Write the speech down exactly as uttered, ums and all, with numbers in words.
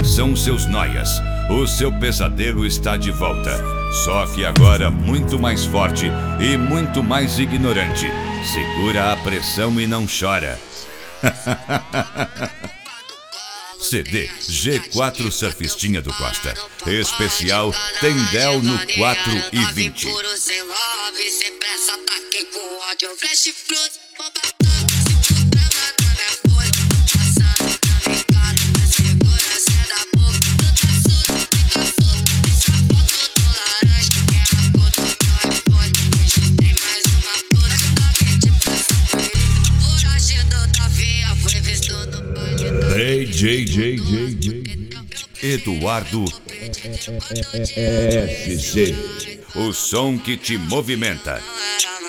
Atenção, seus noias, o seu pesadelo está de volta. Só que agora muito mais forte e muito mais ignorante. Segura a pressão e não chora. C D G quatro Surfistinha do Costa. Especial Tendel no quatro e vinte. J J J J Eduardo S C. O som que te movimenta.